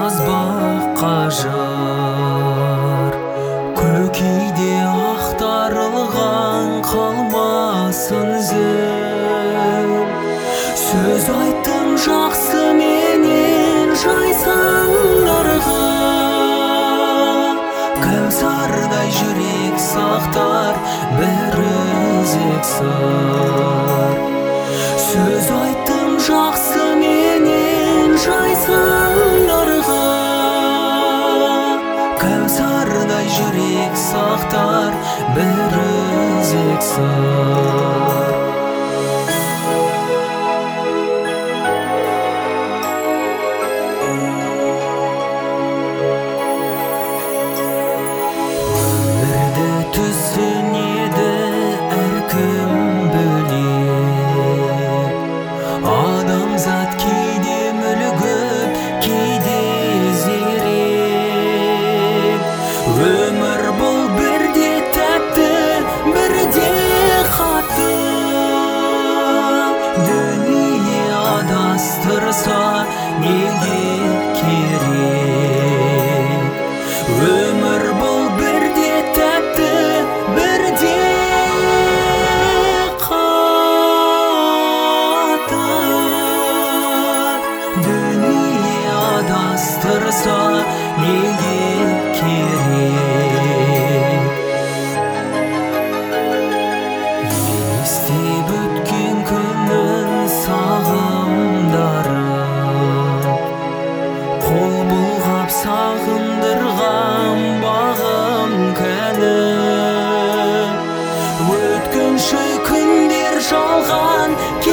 жазбаққа жар көкейде ақтарылған қалмасын зіл. Сөз айттым жақсы менен жайсаңдарға, кәусардай жүрек сақтар бір өзек сыр. Сөз айттым жақсы менен жайсаңдарға, кәусардай жүрек сақтар бір өзек сыр. Түсінеді әркім бөлек, адамзат кейде мүлгіп, кейде зерек. Өмір бұл бірде тәтті, бірде қатты. Дүние адастырса неге керек? Өмір бұл бірде тәтті, бірде қатты. Дүние адастырса неге керек? Елестеп өткен күннің сағымдары, қол бұлғап сағындырған бағым кәні. Өткінші күндер жалған